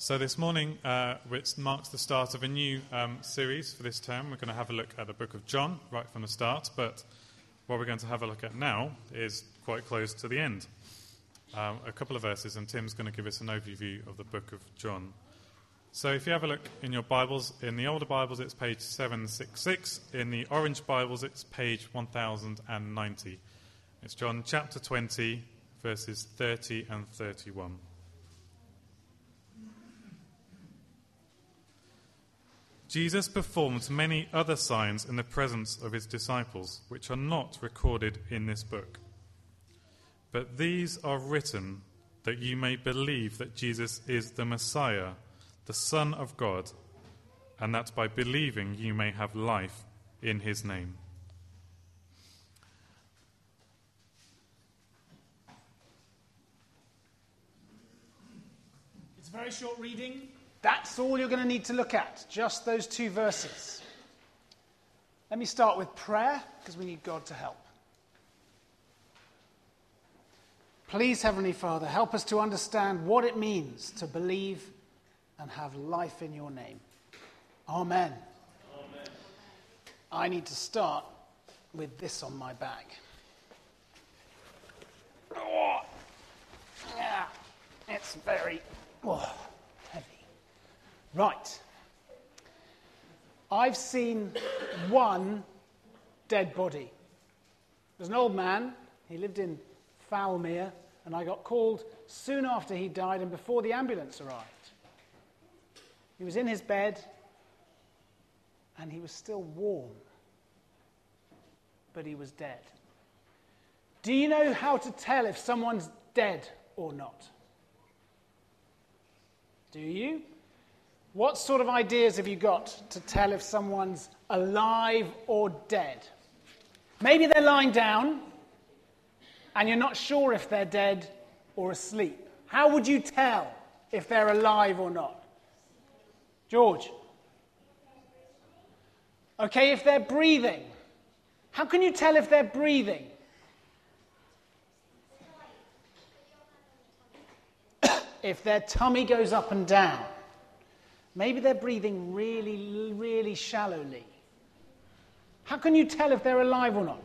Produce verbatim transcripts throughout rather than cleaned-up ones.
So this morning, uh, which marks the start of a new um, series for this term, we're going to have a look at the book of John right from the start, but what we're going to have a look at now is quite close to the end. Um, a couple of verses, and Tim's going to give us an overview of the book of John. So if you have a look in your Bibles, in the older Bibles it's page seven sixty-six, in the orange Bibles it's page one thousand ninety. It's John chapter twenty, verses thirty and thirty-one. Jesus performed many other signs in the presence of his disciples, which are not recorded in this book. But these are written that you may believe that Jesus is the Messiah, the Son of God, and that by believing you may have life in his name. It's a very short reading. That's all you're going to need to look at, just those two verses. Let me start with prayer, because we need God to help. Please, Heavenly Father, help us to understand what it means to believe and have life in your name. Amen. Amen. I need to start with this on my back. Oh, yeah, it's very oh, heavy. Right. I've seen one dead body. There's an old man. He lived in Foulmere, and I got called soon after he died and before the ambulance arrived. He was in his bed, and he was still warm, but he was dead. Do you know how to tell if someone's dead or not? Do you? What sort of ideas have you got to tell if someone's alive or dead? Maybe they're lying down, and you're not sure if they're dead or asleep. How would you tell if they're alive or not? George? Okay, if they're breathing. How can you tell if they're breathing? If their tummy goes up and down. Maybe they're breathing really, really shallowly. How can you tell if they're alive or not?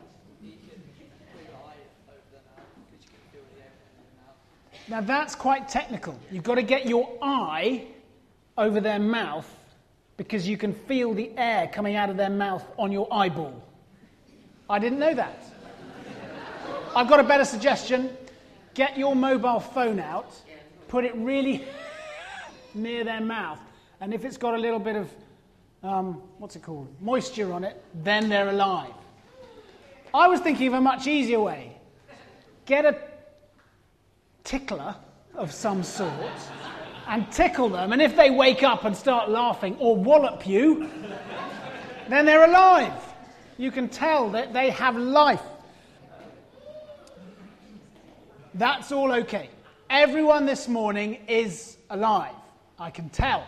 Now that's quite technical. You've got to get your eye over their mouth because you can feel the air coming out of their mouth on your eyeball. I didn't know that. I've got a better suggestion. Get your mobile phone out, put it really near their mouth, and if it's got a little bit of, um, what's it called, moisture on it, then they're alive. I was thinking of a much easier way. Get a tickler of some sort and tickle them, and if they wake up and start laughing or wallop you, then they're alive. You can tell that they have life. That's all okay. Everyone this morning is alive. I can tell.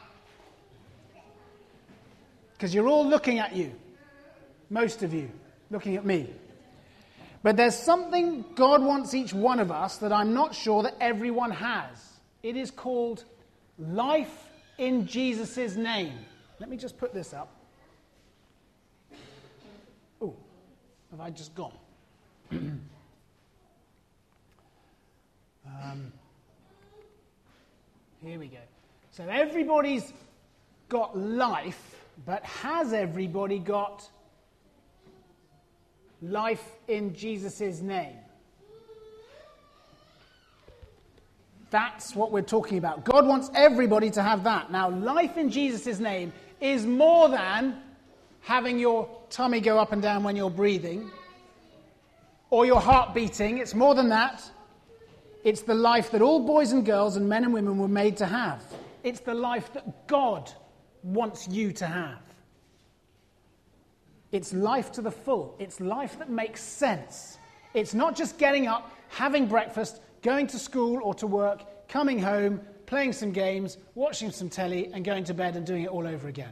Because you're all looking at you. Most of you looking at me. But there's something God wants each one of us that I'm not sure that everyone has. It is called life in Jesus' name. Let me just put this up. Oh, have I just gone? um, here we go. So everybody's got life, but has everybody got life in Jesus' name? That's what we're talking about. God wants everybody to have that. Now, life in Jesus' name is more than having your tummy go up and down when you're breathing or your heart beating. It's more than that. It's the life that all boys and girls and men and women were made to have. It's the life that God wants you to have. It's life to the full. It's life that makes sense. It's not just getting up, having breakfast, going to school or to work, coming home, playing some games, watching some telly, and going to bed and doing it all over again.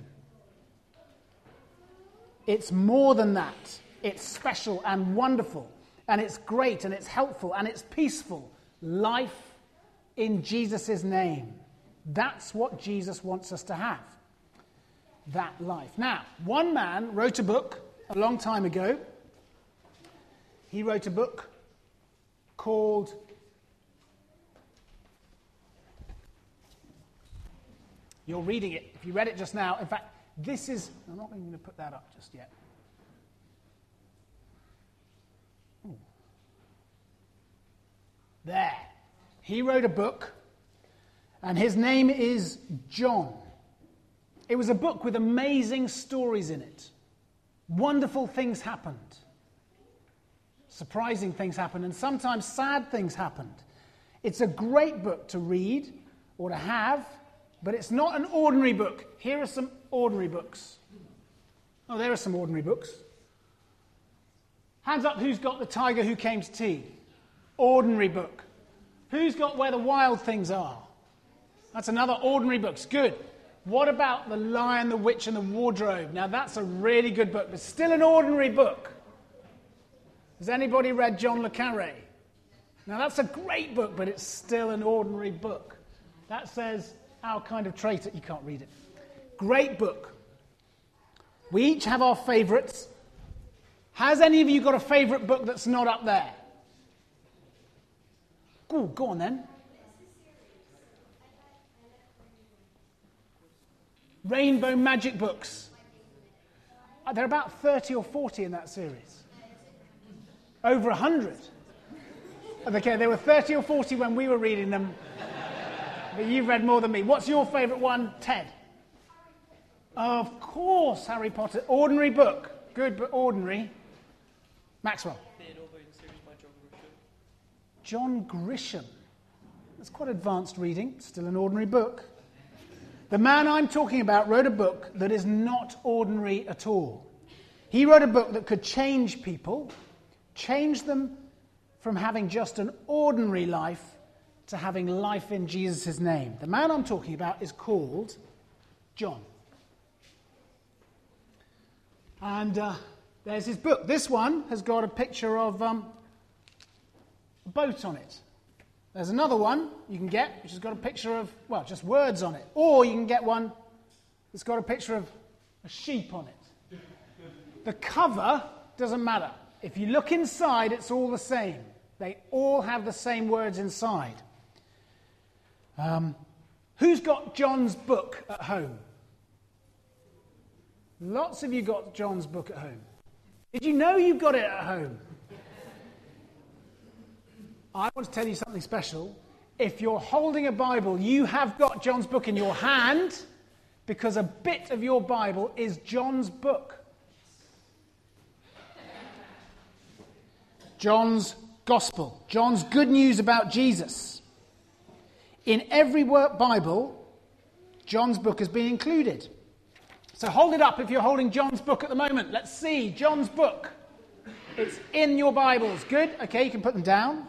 It's more than that. It's special and wonderful, and it's great, and it's helpful, and it's peaceful. Life in Jesus' name. That's what Jesus wants us to have. That life. Now, one man wrote a book a long time ago. He wrote a book called You're reading it. If you read it just now, in fact, this is... I'm not even going to put that up just yet. Ooh. There. He wrote a book, and his name is John. It was a book with amazing stories in it. Wonderful things happened. Surprising things happened, and sometimes sad things happened. It's a great book to read or to have, but it's not an ordinary book. Here are some ordinary books. Oh, there are some ordinary books. Hands up who's got The Tiger Who Came to Tea. Ordinary book. Who's got Where the Wild Things Are? That's another ordinary book. It's good. What about The Lion, the Witch and the Wardrobe? Now that's a really good book, but still an ordinary book. Has anybody read John le Carré? Now that's a great book, but it's still an ordinary book. That says Our Kind of Traitor. You can't read it. Great book. We each have our favourites. Has any of you got a favourite book that's not up there? Ooh, go on then. Rainbow Magic books. There are about thirty or forty in that series. Over a hundred. Okay, there were thirty or forty when we were reading them. But you've read more than me. What's your favourite one, Ted? Of course, Harry Potter. Ordinary book. Good, but ordinary. Maxwell. John Grisham. That's quite advanced reading. Still an ordinary book. The man I'm talking about wrote a book that is not ordinary at all. He wrote a book that could change people, change them from having just an ordinary life to having life in Jesus' name. The man I'm talking about is called John. And uh, there's his book. This one has got a picture of um, a boat on it. There's another one you can get, which has got a picture of, well, just words on it. Or you can get one that's got a picture of a sheep on it. The cover doesn't matter. If you look inside, it's all the same. They all have the same words inside. Um, who's got John's book at home? Lots of you got John's book at home. Did you know you've got it at home? I want to tell you something special. If you're holding a Bible, you have got John's book in your hand because a bit of your Bible is John's book. John's Gospel. John's good news about Jesus. In every Bible, John's book has been included. So hold it up if you're holding John's book at the moment. Let's see John's book. It's in your Bibles. Good. Okay, you can put them down.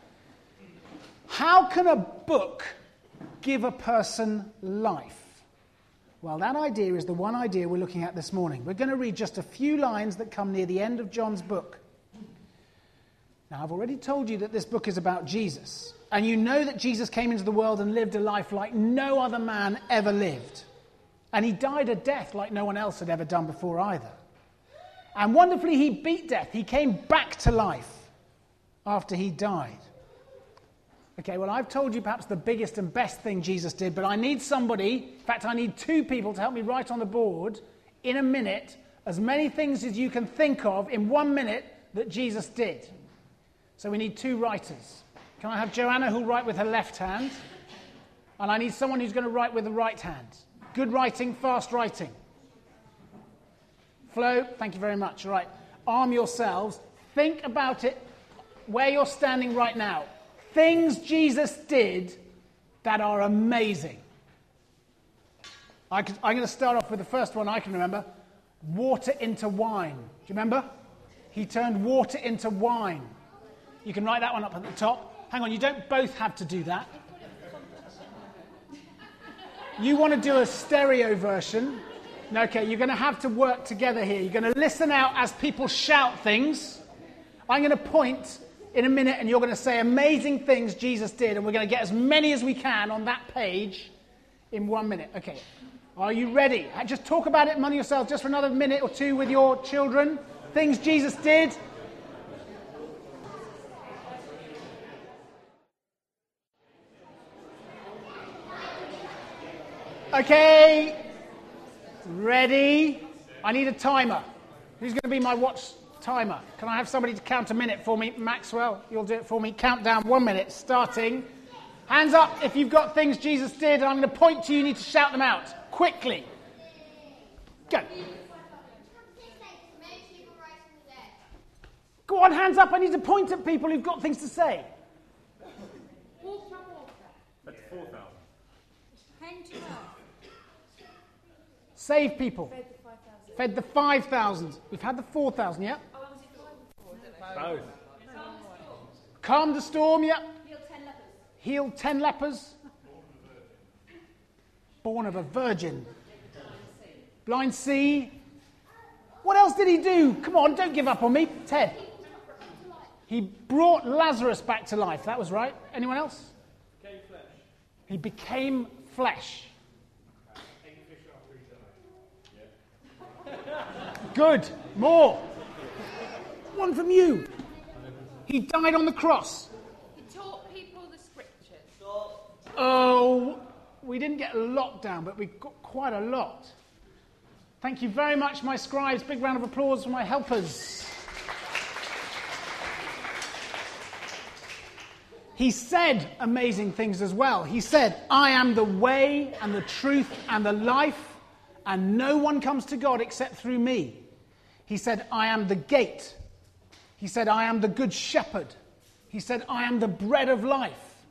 How can a book give a person life? Well, that idea is the one idea we're looking at this morning. We're going to read just a few lines that come near the end of John's book. Now, I've already told you that this book is about Jesus. And you know that Jesus came into the world and lived a life like no other man ever lived. And he died a death like no one else had ever done before either. And wonderfully, he beat death. He came back to life after he died. Okay, well, I've told you perhaps the biggest and best thing Jesus did, but I need somebody, in fact, I need two people to help me write on the board in a minute as many things as you can think of in one minute that Jesus did. So we need two writers. Can I have Joanna who'll write with her left hand? And I need someone who's going to write with the right hand. Good writing, fast writing. Flo, thank you very much. All right, arm yourselves. Think about it where you're standing right now. Things Jesus did that are amazing. I could, I'm going to start off with the first one I can remember. Water into wine. Do you remember? He turned water into wine. You can write that one up at the top. Hang on, you don't both have to do that. You want to do a stereo version. Okay, you're going to have to work together here. You're going to listen out as people shout things. I'm going to point in a minute and you're going to say amazing things Jesus did, and we're going to get as many as we can on that page. in one minute. Okay. Are you ready? Just talk about it among yourselves just for another minute or two with your children. Things Jesus did. Okay. Ready? I need a timer. Who's going to be my watch timer? Can I have somebody to count a minute for me? Maxwell, you'll do it for me. Countdown, one minute, starting. Hands up if you've got things Jesus did, and I'm going to point to you. You need to shout them out quickly. Go. Go on, hands up. I need to point at people who've got things to say. That's four thousand. Save people. Fed the five thousand. We've had the four thousand, yeah? Both. Calmed the storm, yeah? Healed ten lepers. Healed ten lepers. Born of a virgin. Blind see. What else did he do? Come on, don't give up on me. Ted. He brought Lazarus back to life. That was right. Anyone else? Became flesh. He became flesh. Good. More. One from you. He died on the cross. He taught people the scriptures. Oh, we didn't get a lot down, but we got quite a lot. Thank you very much, my scribes. Big round of applause for my helpers. He said amazing things as well. He said, I am the way and the truth and the life, and no one comes to God except through me. He said, I am the gate. He said, I am the good shepherd. He said, I am the bread of life.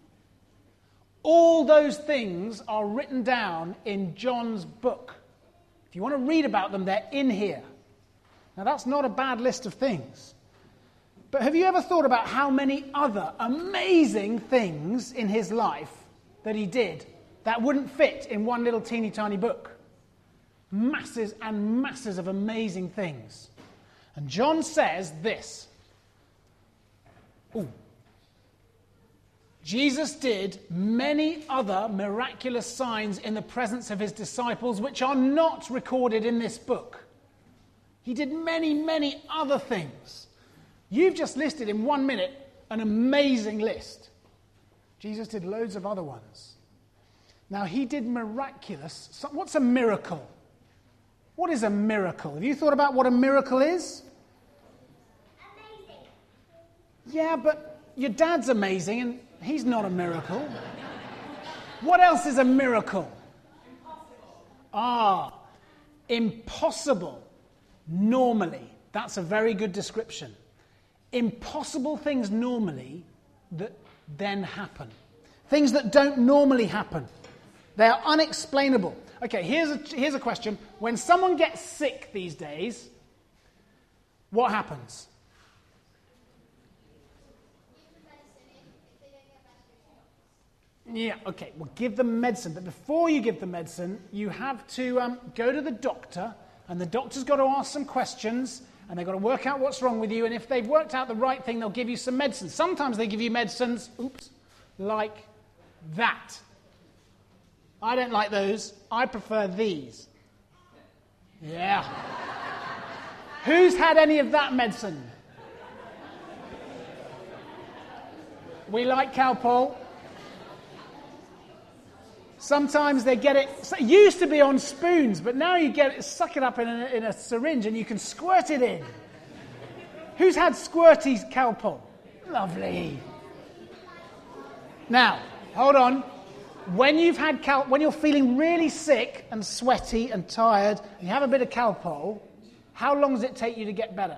All those things are written down in John's book. If you want to read about them, they're in here. Now, that's not a bad list of things. But have you ever thought about how many other amazing things in his life that he did that wouldn't fit in one little teeny tiny book? Masses and masses of amazing things. And John says this. Ooh. Jesus did many other miraculous signs in the presence of his disciples, which are not recorded in this book. He did many, many other things. You've just listed in one minute an amazing list. Jesus did loads of other ones. Now, he did miraculous. So what's a miracle? What is a miracle? Have you thought about what a miracle is? Amazing. Yeah, but your dad's amazing and he's not a miracle. What else is a miracle? Impossible. Ah, impossible. Normally. That's a very good description. Impossible things normally that then happen. Things that don't normally happen. They are unexplainable. Okay, here's a, here's a question. When someone gets sick these days, what happens? Yeah, okay, well, give them medicine. But before you give them medicine, you have to um, go to the doctor, and the doctor's got to ask some questions, and they've got to work out what's wrong with you, and if they've worked out the right thing, they'll give you some medicine. Sometimes they give you medicines, oops, like that. I don't like those. I prefer these. Yeah. Who's had any of that medicine? We like Calpol. Sometimes they get it, it used to be on spoons, but now you get it, suck it up in a, in a syringe and you can squirt it in. Who's had squirty Calpol? Lovely. Now, hold on. When you've had Cal, when you're feeling really sick and sweaty and tired, and you have a bit of Calpol, how long does it take you to get better?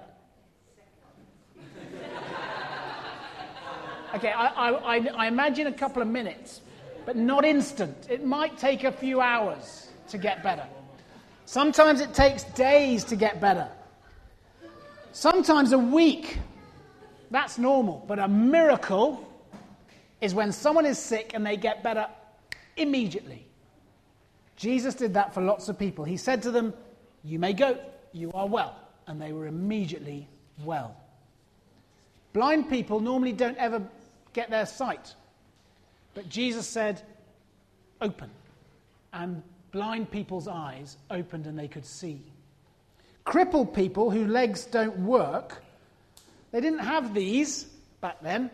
Okay, I, I, I imagine a couple of minutes, but not instant. It might take a few hours to get better. Sometimes it takes days to get better. Sometimes a week. That's normal. But a miracle is when someone is sick and they get better immediately. Jesus did that for lots of people. He said to them, "You may go, you are well." And they were immediately well. Blind people normally don't ever get their sight. But Jesus said, "Open." and blind people's eyes opened and they could see. Crippled people whose legs don't work, they didn't have these back then.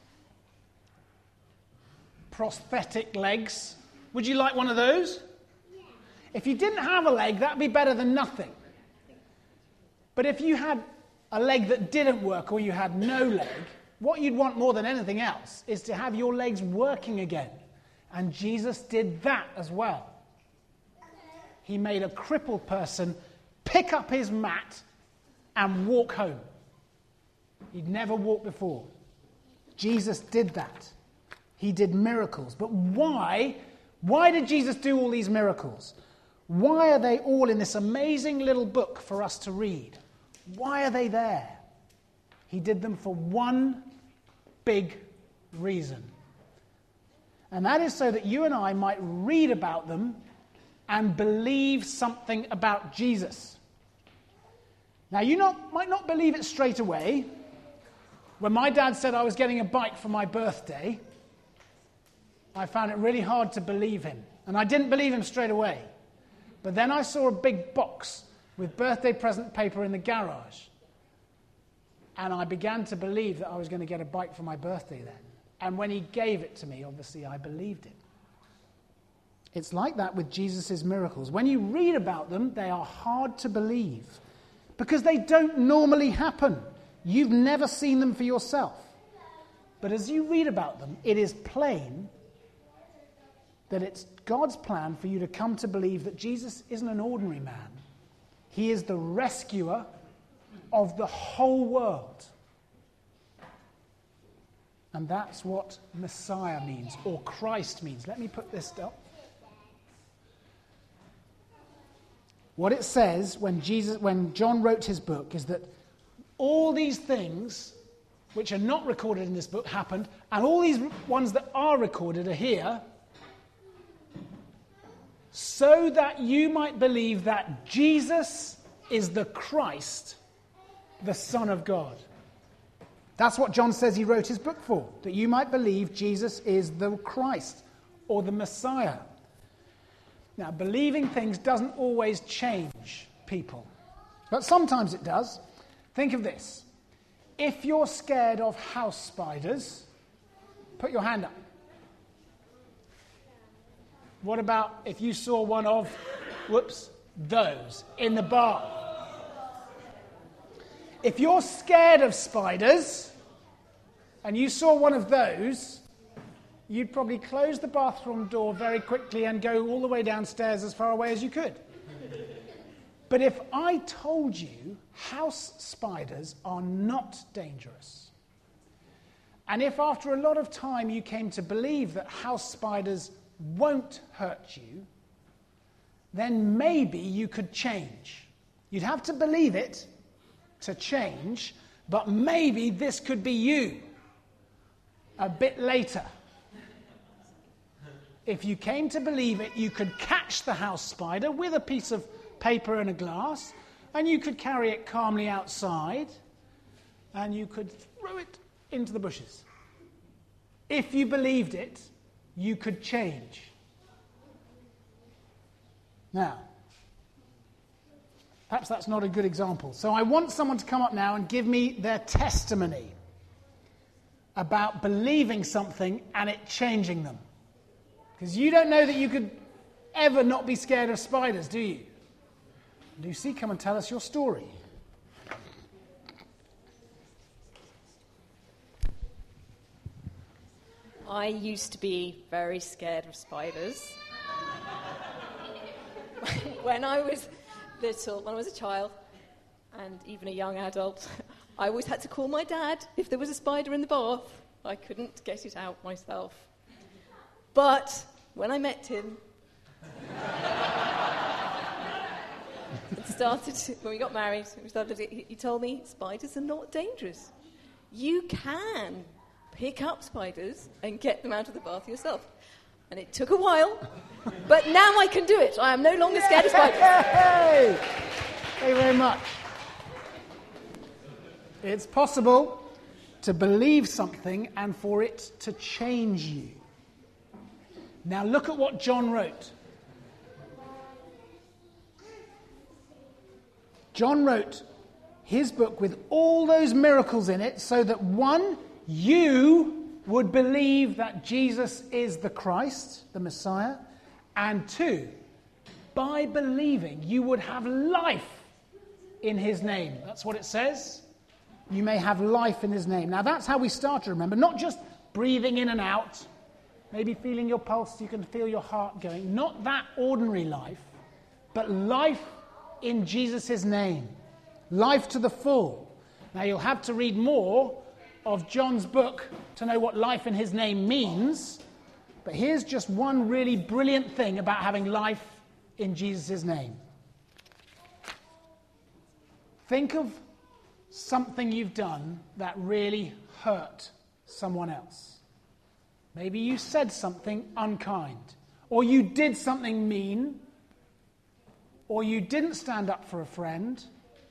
Prosthetic legs. Would you like one of those? Yeah. If you didn't have a leg, that'd be better than nothing. But if you had a leg that didn't work or you had no leg, what you'd want more than anything else is to have your legs working again. And Jesus did that as well. He made a crippled person pick up his mat and walk home. He'd never walked before. Jesus did that. He did miracles. But why? Why did Jesus do all these miracles? Why are they all in this amazing little book for us to read? Why are they there? He did them for one big reason. And that is so that you and I might read about them and believe something about Jesus. Now, you not, might not believe it straight away. When my dad said I was getting a bike for my birthday, I found it really hard to believe him. And I didn't believe him straight away. But then I saw a big box with birthday present paper in the garage. And I began to believe that I was going to get a bike for my birthday then. And when he gave it to me, obviously I believed it. It's like that with Jesus' miracles. When you read about them, they are hard to believe because they don't normally happen. You've never seen them for yourself. But as you read about them, it is plain that it's God's plan for you to come to believe that Jesus isn't an ordinary man. He is the rescuer of the whole world. And that's what Messiah means, or Christ means. Let me put this down. What it says when Jesus, when John wrote his book is that all these things which are not recorded in this book happened, and all these ones that are recorded are here so that you might believe that Jesus is the Christ, the Son of God. That's what John says he wrote his book for, that you might believe Jesus is the Christ or the Messiah. Now, believing things doesn't always change people, but sometimes it does. Think of this. If you're scared of house spiders, put your hand up. What about if you saw one of, whoops, those in the bath? If you're scared of spiders and you saw one of those, you'd probably close the bathroom door very quickly and go all the way downstairs as far away as you could. But if I told you house spiders are not dangerous, and if after a lot of time you came to believe that house spiders won't hurt you, then maybe you could change. You'd have to believe it to change, but maybe this could be you a bit later. If you came to believe it, you could catch the house spider with a piece of paper and a glass, and you could carry it calmly outside, and you could throw it into the bushes. If you believed it, you could change. Now, perhaps that's not a good example. So I want someone to come up now and give me their testimony about believing something and it changing them. Because you don't know that you could ever not be scared of spiders, do you? Lucy, come and tell us your story. I used to be very scared of spiders. When I was little, when I was a child, and even a young adult, I always had to call my dad if there was a spider in the bath. I couldn't get it out myself. But when I met him, it started, when we got married, we started, he told me, spiders are not dangerous. You can pick up spiders and get them out of the bath yourself. And it took a while, but now I can do it. I am no longer scared of spiders. Hey! Thank you very much. It's possible to believe something and for it to change you. Now look at what John wrote. John wrote his book with all those miracles in it so that, one, you would believe that Jesus is the Christ, the Messiah, and two, by believing you would have life in his name. That's what it says. You may have life in his name. Now that's how we start to remember, not just breathing in and out, maybe feeling your pulse, you can feel your heart going. Not that ordinary life, but life in Jesus' name. Life to the full. Now you'll have to read more of John's book to know what life in his name means. But here's just one really brilliant thing about having life in Jesus' name. Think of something you've done that really hurt someone else. Maybe you said something unkind, or you did something mean, or you didn't stand up for a friend,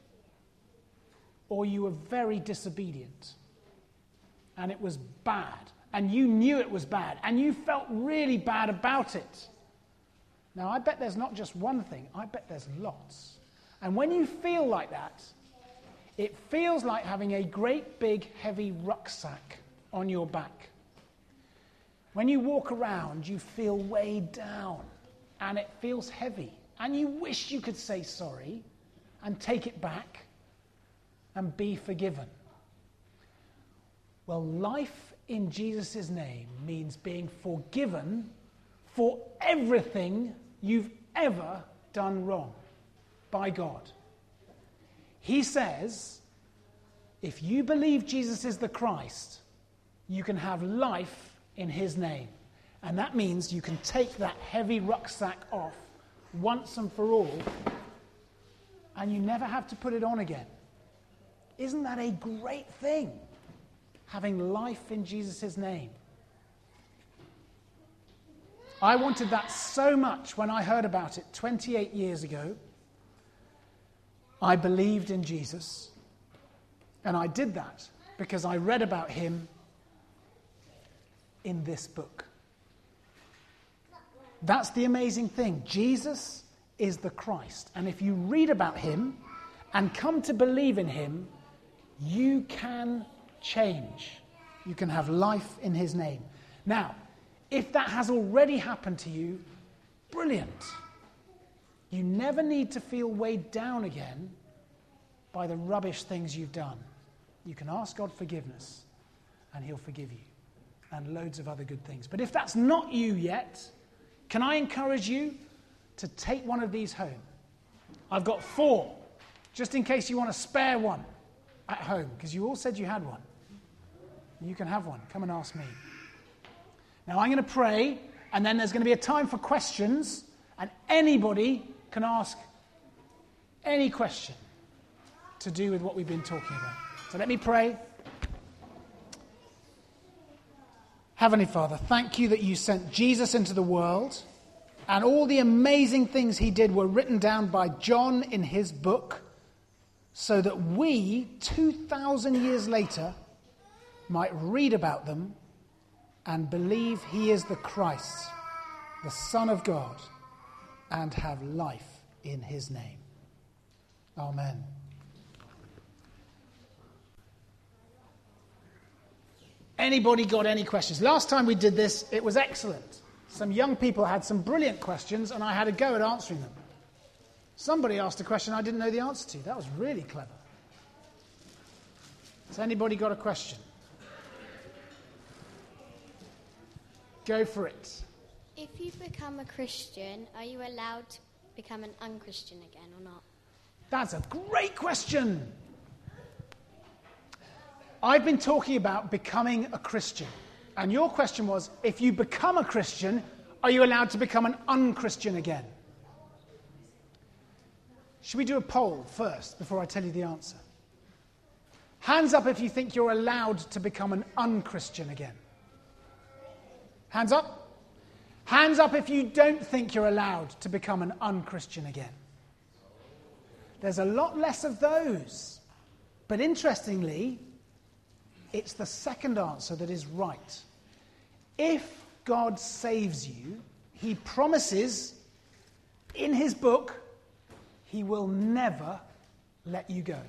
or you were very disobedient, and it was bad, and you knew it was bad, and you felt really bad about it. Now, I bet there's not just one thing, I bet there's lots. And when you feel like that, it feels like having a great big heavy rucksack on your back. When you walk around, you feel weighed down, and it feels heavy, and you wish you could say sorry and take it back and be forgiven. Well, life in Jesus' name means being forgiven for everything you've ever done wrong by God. He says, if you believe Jesus is the Christ, you can have life in his name. And that means you can take that heavy rucksack off once and for all, and you never have to put it on again. Isn't that a great thing? Having life in Jesus' name. I wanted that so much when I heard about it twenty-eight years ago. I believed in Jesus, and I did that because I read about him in this book. That's the amazing thing. Jesus is the Christ, and if you read about him and come to believe in him, you can change. You can have life in his name. Now, if that has already happened to you, brilliant. You never need to feel weighed down again by the rubbish things you've done. You can ask God forgiveness, and he'll forgive you, and loads of other good things. But if that's not you yet, can I encourage you to take one of these home? I've got four, just in case you want to spare one at home, because you all said you had one. You can have one. Come and ask me. Now I'm going to pray, and then there's going to be a time for questions, and anybody can ask any question to do with what we've been talking about. So let me pray. Heavenly Father, thank you that you sent Jesus into the world, and all the amazing things he did were written down by John in his book, so that we, two thousand years later, might read about them and believe he is the Christ, the Son of God, and have life in his name. Amen. Anybody got any questions? Last time we did this, it was excellent. Some young people had some brilliant questions, and I had a go at answering them. Somebody asked a question I didn't know the answer to. That was really clever. Has anybody got a question? Go for it. If you become a Christian, are you allowed to become an unchristian again or not? That's a great question. I've been talking about becoming a Christian. And your question was, if you become a Christian, are you allowed to become an unchristian again? Should we do a poll first before I tell you the answer? Hands up if you think you're allowed to become an unchristian again. Hands up. Hands up if you don't think you're allowed to become an unchristian again. There's a lot less of those. But interestingly, it's the second answer that is right. If God saves you, he promises in his book he will never let you go.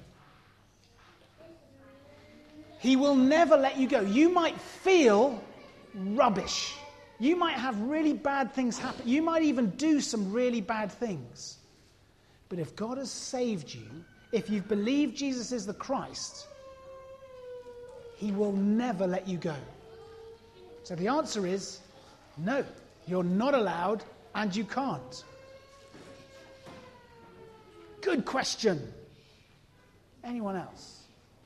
He will never let you go. You might feel rubbish. You might have really bad things happen. You might even do some really bad things. But if God has saved you, if you've believed Jesus is the Christ, he will never let you go. So the answer is no. You're not allowed and you can't. Good question. Anyone else?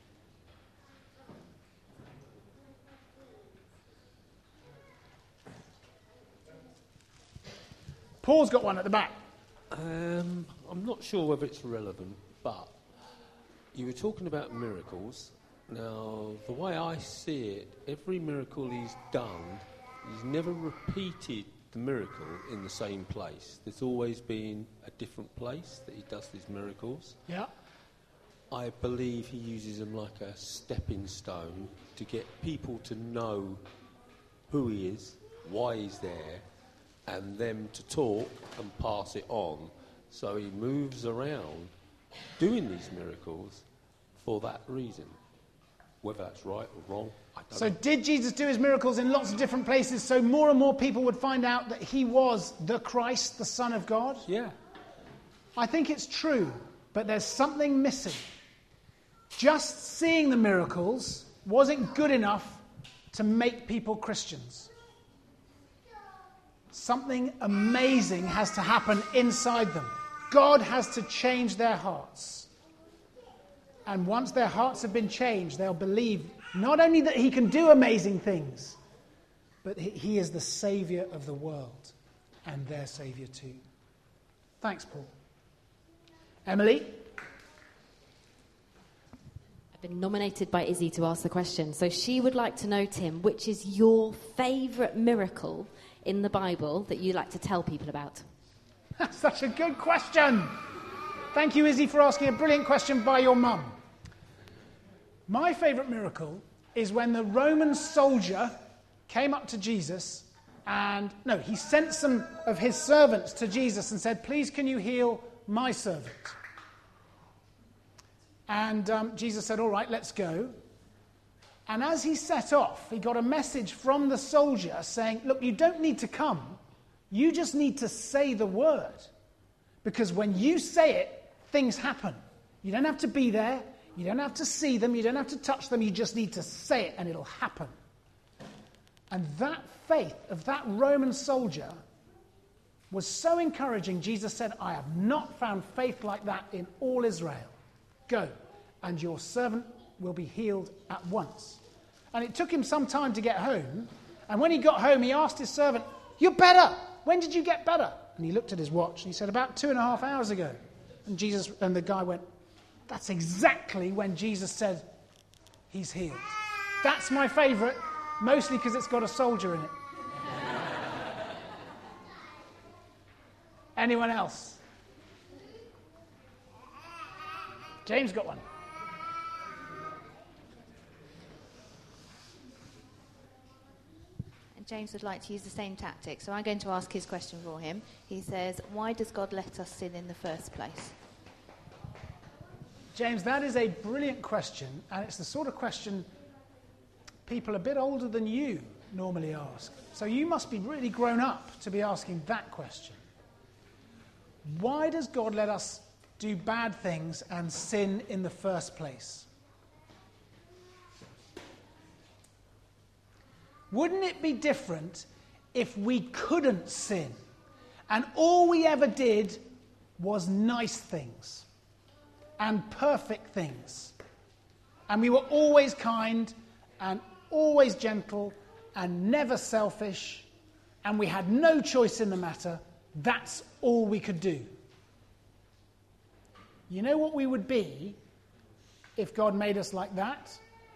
Paul's got one at the back. Um, I'm not sure whether it's relevant, but you were talking about miracles. Now, the way I see it, every miracle he's done, he's never repeated the miracle in the same place. There's always been a different place that he does these miracles. Yeah. I believe he uses them like a stepping stone to get people to know who he is, why he's there, and them to talk and pass it on. So he moves around doing these miracles for that reason. Whether that's right or wrong, I don't So know. did Jesus do his miracles in lots of different places so more and more people would find out that he was the Christ, the Son of God? Yeah. I think it's true, but there's something missing. Just seeing the miracles wasn't good enough to make people Christians. Something amazing has to happen inside them. God has to change their hearts. And once their hearts have been changed, they'll believe not only that he can do amazing things, but he is the Saviour of the world and their Saviour too. Thanks, Paul. Emily? I've been nominated by Izzy to ask the question. So she would like to know, Tim, which is your favourite miracle in the Bible that you like to tell people about? That's such a good question. Thank you, Izzy, for asking a brilliant question by your mum. My favourite miracle is when the Roman soldier came up to Jesus and, no, he sent some of his servants to Jesus and said, please can you heal my servant? And um, Jesus said, all right, let's go. And as he set off, he got a message from the soldier saying, look, you don't need to come. You just need to say the word. Because when you say it, things happen. You don't have to be there. You don't have to see them. You don't have to touch them. You just need to say it and it'll happen. And that faith of that Roman soldier was so encouraging. Jesus said, I have not found faith like that in all Israel. Go, and your servant will be healed at once. And it took him some time to get home. And when he got home, he asked his servant, you're better. When did you get better? And he looked at his watch and he said, about two and a half hours ago. And Jesus and the guy went, that's exactly when Jesus said he's healed. That's my favourite, mostly because it's got a soldier in it. Anyone else? James got one. And James would like to use the same tactic, so I'm going to ask his question for him. He says, why does God let us sin in the first place? James, that is a brilliant question, and it's the sort of question people a bit older than you normally ask. So you must be really grown up to be asking that question. Why does God let us do bad things and sin in the first place? Wouldn't it be different if we couldn't sin and all we ever did was nice things and perfect things, and we were always kind and always gentle and never selfish, and we had no choice in the matter? That's all we could do. You know what we would be if God made us like that?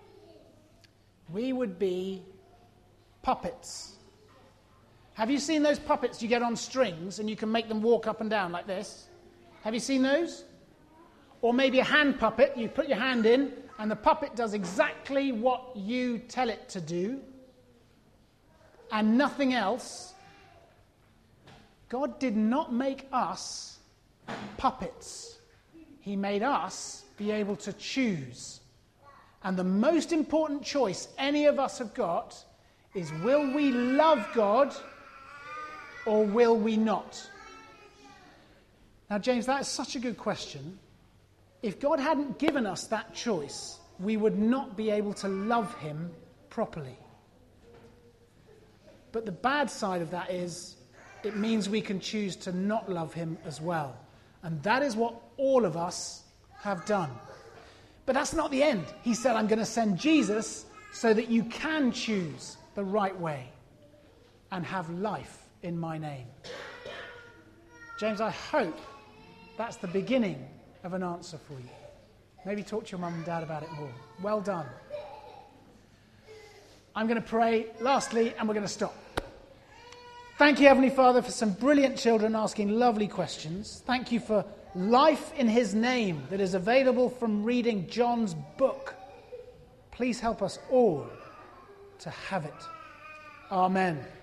We would be puppets. Have you seen those puppets you get on strings and you can make them walk up and down like this? Have you seen those? Or maybe a hand puppet, you put your hand in and the puppet does exactly what you tell it to do and nothing else. God did not make us puppets. he made us be able to choose. And the most important choice any of us have got is, will we love God or will we not? Now, James, that is such a good question. If God hadn't given us that choice, we would not be able to love him properly. But the bad side of that is it means we can choose to not love him as well. And that is what all of us have done. But that's not the end. He said, I'm going to send Jesus so that you can choose the right way and have life in my name. James, I hope that's the beginning of an answer for you. Maybe talk to your mum and dad about it more. Well done. I'm going to pray lastly, and we're going to stop. Thank you, Heavenly Father, for some brilliant children asking lovely questions. Thank you for life in his name that is available from reading John's book. Please help us all to have it. Amen.